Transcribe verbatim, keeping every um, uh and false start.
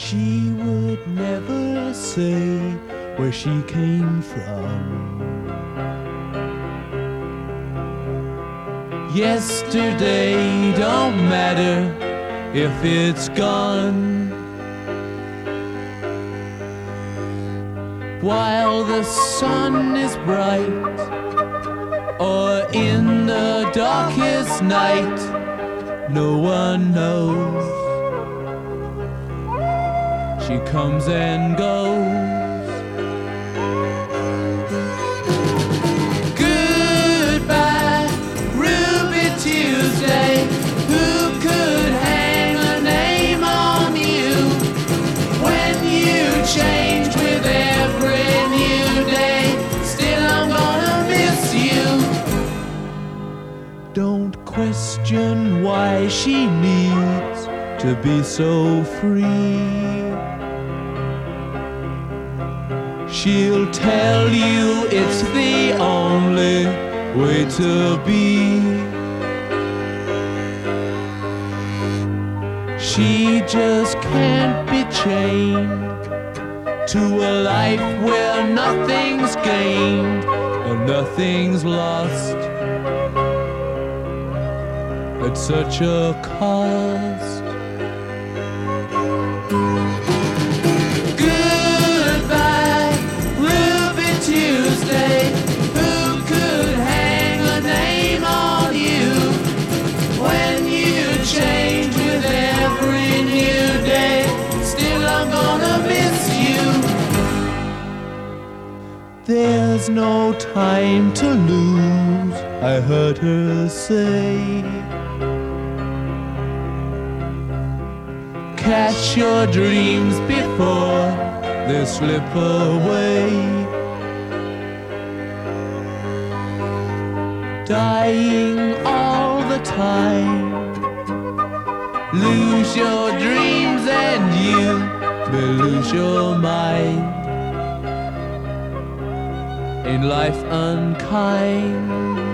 She would never say where she came from. Yesterday don't matter if it's gone. While the sun is bright, or in the darkest night, no one knows. She comes and goes. Goodbye, Ruby Tuesday. Who could hang a name on you when you changed with every new day? Still I'm gonna miss you. Don't question why she needs to be so free. She'll tell you it's the only way to be. She just can't be chained to a life where nothing's gained and nothing's lost at such a cost. Goodbye, Ruby Tuesday. Who could hang a name on you when you change with every new day? Still I'm gonna miss you. There's no time to lose, I heard her say. Catch your dreams before they slip away. Dying all the time. Lose your dreams and you may lose your mind. In life unkind.